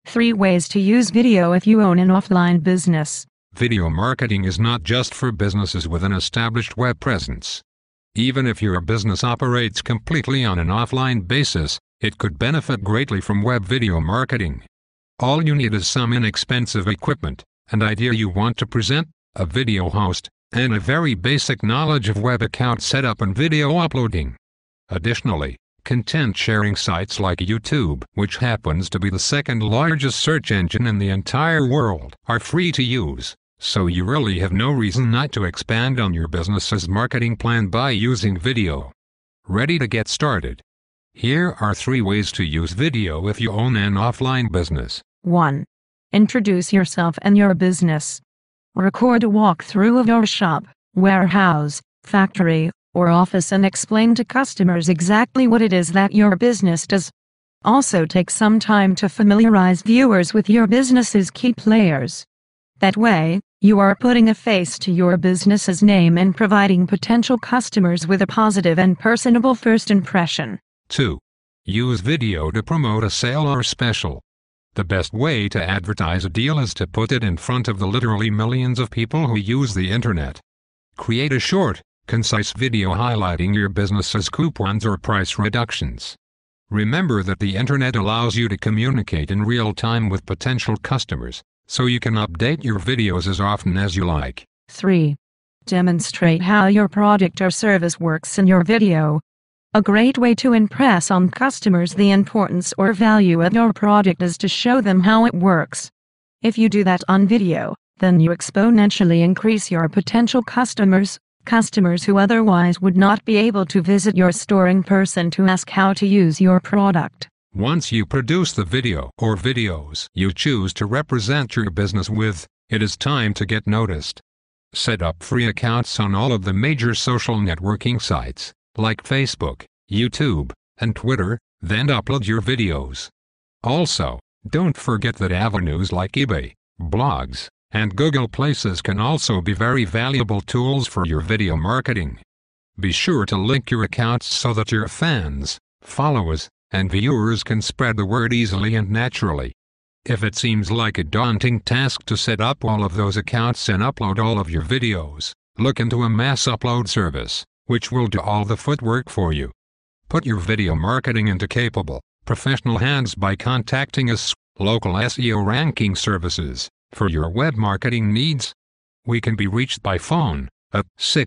3 ways to use video if you own an offline business. Video marketing is not just for businesses with an established web presence. Even if your business operates completely on an offline basis, it could benefit greatly from web video marketing. All you need is some inexpensive equipment, an idea you want to present, a video host, and a very basic knowledge of web account setup and video uploading. Additionally, content sharing sites like YouTube, which happens to be the second largest search engine in the entire world, are free to use, so you really have no reason not to expand on your business's marketing plan by using video. Ready to get started? Here are 3 ways to use video if you own an offline business. 1. Introduce yourself and your business. Record a walkthrough of your shop, warehouse, factory, or office and explain to customers exactly what it is that your business does. Also take some time to familiarize viewers with your business's key players. That way, you are putting a face to your business's name and providing potential customers with a positive and personable first impression. 2. Use video to promote a sale or special. The best way to advertise a deal is to put it in front of the literally millions of people who use the internet. Create a short, concise video highlighting your business's coupons or price reductions. Remember that the internet allows you to communicate in real time with potential customers, so you can update your videos as often as you like. 3. Demonstrate how your product or service works in your video. A great way to impress on customers the importance or value of your product is to show them how it works. If you do that on video, then you exponentially increase your potential customers who otherwise would not be able to visit your store in person to ask how to use your product. Once you produce the video or videos you choose to represent your business with, it is time to get noticed. Set up free accounts on all of the major social networking sites, like Facebook, YouTube, and Twitter, then upload your videos. Also, don't forget that avenues like eBay, blogs, and Google Places can also be very valuable tools for your video marketing. Be sure to link your accounts so that your fans, followers, and viewers can spread the word easily and naturally. If it seems like a daunting task to set up all of those accounts and upload all of your videos, look into a mass upload service, which will do all the footwork for you. Put your video marketing into capable, professional hands by contacting us, Local SEO Ranking Services, for your web marketing needs. We can be reached by phone at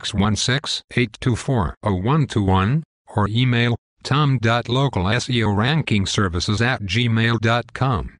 616-824-0121 or email tom.localseorankingservices@gmail.com.